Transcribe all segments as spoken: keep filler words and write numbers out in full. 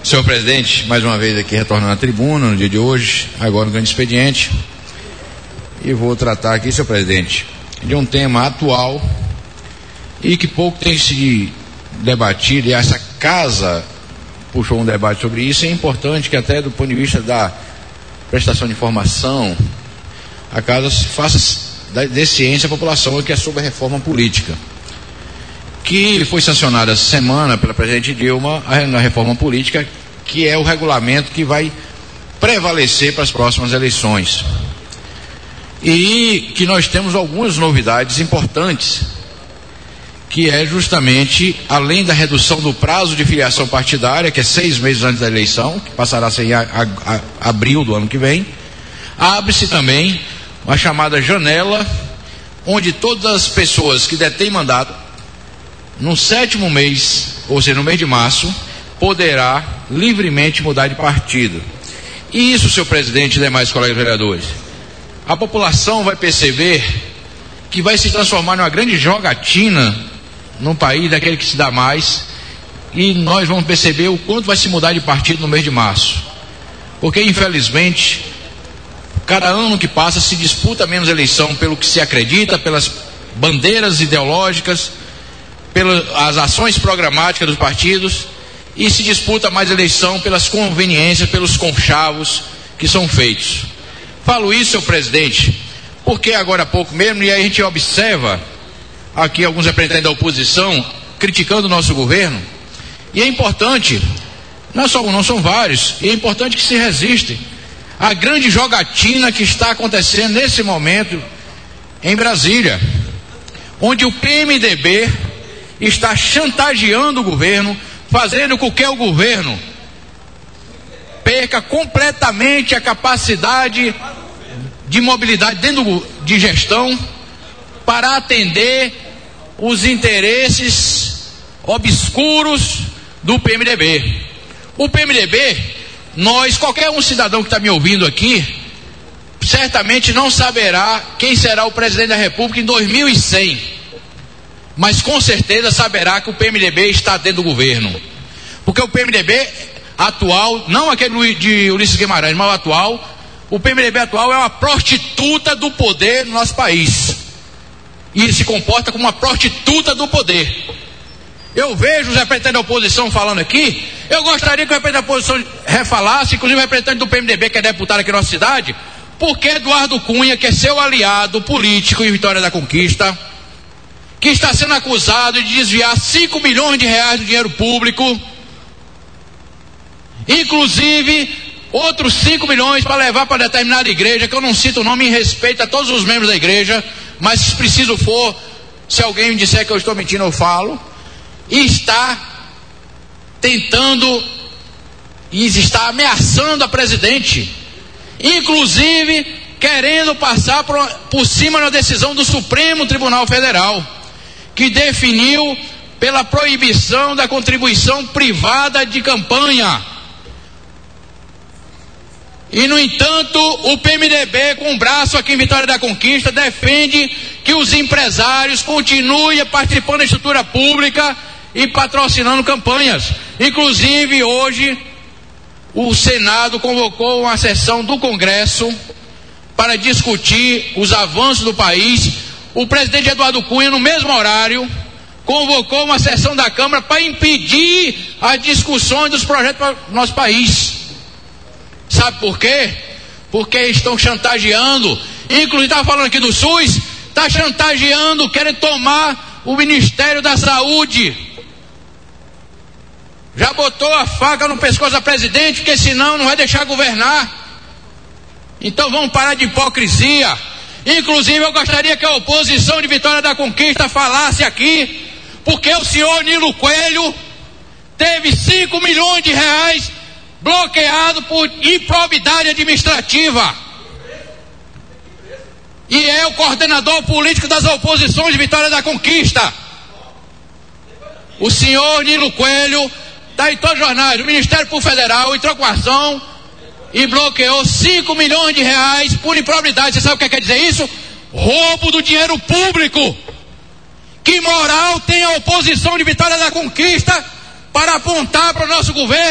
Senhor presidente, mais uma vez aqui retornando à tribuna no dia de hoje, agora no grande expediente, e vou tratar aqui, senhor presidente, de um tema atual e que pouco tem se debatido, e essa casa puxou um debate sobre isso. É importante que até do ponto de vista da prestação de informação, a casa faça dê ciência à população, que é sobre a reforma política, que foi sancionada essa semana pela presidente Dilma, a reforma política, que é o regulamento que vai prevalecer para as próximas eleições. E que nós temos algumas novidades importantes, que é justamente, além da redução do prazo de filiação partidária, que é seis meses antes da eleição, que passará a ser em a, a, a, abril do ano que vem, abre-se também uma chamada janela, onde todas as pessoas que detêm mandato, no sétimo mês, ou seja, no mês de março, poderá livremente mudar de partido. E isso, senhor presidente e demais colegas vereadores, a população vai perceber que vai se transformar numa grande jogatina num país daquele que se dá mais, e nós vamos perceber o quanto vai se mudar de partido no mês de março, porque infelizmente cada ano que passa se disputa menos eleição pelo que se acredita, pelas bandeiras ideológicas, pelas ações programáticas dos partidos, e se disputa mais eleição pelas conveniências, pelos conchavos que são feitos. Falo isso, senhor presidente, porque agora há pouco mesmo, e aí a gente observa aqui alguns representantes da oposição criticando o nosso governo, e é importante, não, só, não são vários, e é importante que se resistem à grande jogatina que está acontecendo nesse momento em Brasília, onde o P M D B está chantageando o governo, fazendo com que o governo perca completamente a capacidade de mobilidade dentro do, de gestão, para atender os interesses obscuros do P M D B. O P M D B, nós, qualquer um cidadão que está me ouvindo aqui, certamente não saberá quem será o presidente da República em dois mil e cem, mas com certeza saberá que o P M D B está dentro do governo, porque o P M D B atual, não aquele de Ulisses Guimarães, mas o atual, o P M D B atual é uma prostituta do poder no nosso país, e ele se comporta como uma prostituta do poder. Eu vejo os representantes da oposição falando aqui, eu gostaria que o representante da oposição refalasse, inclusive o representante do P M D B, que é deputado aqui na nossa cidade, porque Eduardo Cunha, que é seu aliado político em Vitória da Conquista, que está sendo acusado de desviar cinco milhões de reais do dinheiro público, inclusive outros cinco milhões para levar para determinada igreja, que eu não cito o nome em respeito a todos os membros da igreja, mas se preciso for, se alguém me disser que eu estou mentindo, eu falo, e está tentando e está ameaçando a presidente, inclusive querendo passar por, por cima da decisão do Supremo Tribunal Federal, que definiu pela proibição da contribuição privada de campanha. E, no entanto, o P M D B, com o braço aqui em Vitória da Conquista, defende que os empresários continuem participando da estrutura pública e patrocinando campanhas. Inclusive, hoje, o Senado convocou uma sessão do Congresso para discutir os avanços do país. O presidente Eduardo Cunha, no mesmo horário, convocou uma sessão da Câmara para impedir as discussões dos projetos para o nosso país. Sabe por quê? Porque estão chantageando, inclusive estava falando aqui do SUS, está chantageando, querem tomar o Ministério da Saúde. Já botou a faca no pescoço da presidente, porque senão não vai deixar governar. Então vamos parar de hipocrisia. Inclusive eu gostaria que a oposição de Vitória da Conquista falasse aqui, porque o senhor Nilo Coelho teve cinco milhões de reais bloqueado por improbidade administrativa, e é o coordenador político das oposições de Vitória da Conquista. O senhor Nilo Coelho está em todos os jornais. O Ministério Público Federal entrou com ação e bloqueou cinco milhões de reais por improbidade. Você sabe o que quer dizer isso? Roubo do dinheiro público. Que moral tem a oposição de Vitória da Conquista para apontar para o nosso governo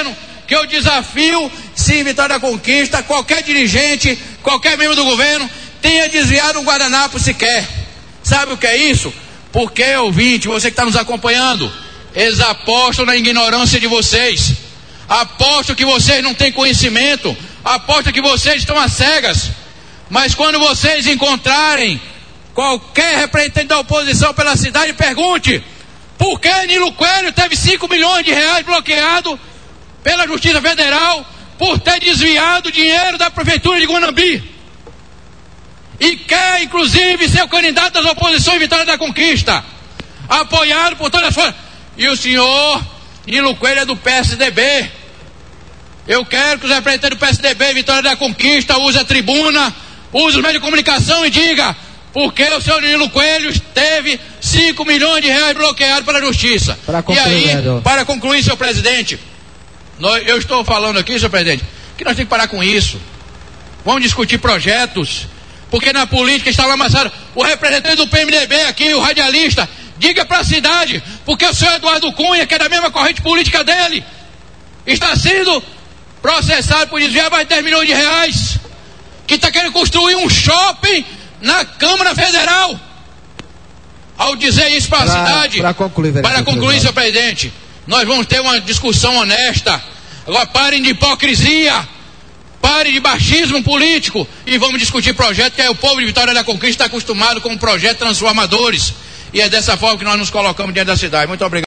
que eu desafio, se em Vitória da Conquista, qualquer dirigente, qualquer membro do governo, tenha desviado um guardanapo sequer. Sabe o que é isso? Porque, ouvinte, você que está nos acompanhando, eles apostam na ignorância de vocês, apostam que vocês não têm conhecimento, apostam que vocês estão às cegas, mas quando vocês encontrarem qualquer representante da oposição pela cidade, pergunte: por que Nilo Coelho teve cinco milhões de reais bloqueado pela Justiça Federal por ter desviado dinheiro da Prefeitura de Guanambi? E quer, inclusive, ser o candidato das oposições em Vitória da Conquista, apoiado por todas as forças. E o senhor Nilo Coelho é do P S D B. Eu quero que os representantes do P S D B em Vitória da Conquista use a tribuna, use os meios de comunicação e diga por que o senhor Nilo Coelho teve cinco milhões de reais bloqueados pela Justiça. Para concluir, e aí, vereador. para concluir, senhor presidente, nós, eu estou falando aqui, senhor presidente, que nós temos que parar com isso. Vamos discutir projetos, porque na política está lamaçado. O representante do P M D B aqui, o radialista, diga para a cidade, porque o senhor Eduardo Cunha, que é da mesma corrente política dele, está sendo processado por desviar mais de dez milhões de reais, que está querendo construir um shopping na Câmara Federal. Ao dizer isso para a cidade, para concluir, para concluir, senhor presidente, nós vamos ter uma discussão honesta. Agora parem de hipocrisia, parem de baixismo político e vamos discutir projeto, que é o povo de Vitória da Conquista está acostumado com projetos transformadores, e é dessa forma que nós nos colocamos diante da cidade. Muito obrigado.